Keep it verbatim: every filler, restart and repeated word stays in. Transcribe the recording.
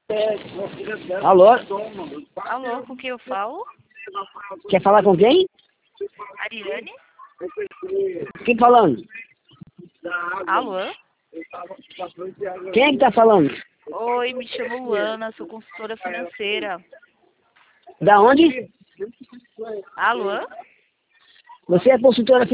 Alô? Alô, com quem eu falo? Quer falar com quem? Ariane? Quem falando? Alô? Quem é que tá falando? Oi, me chamo Luana, sou consultora financeira. Da onde? Alô? Você é consultora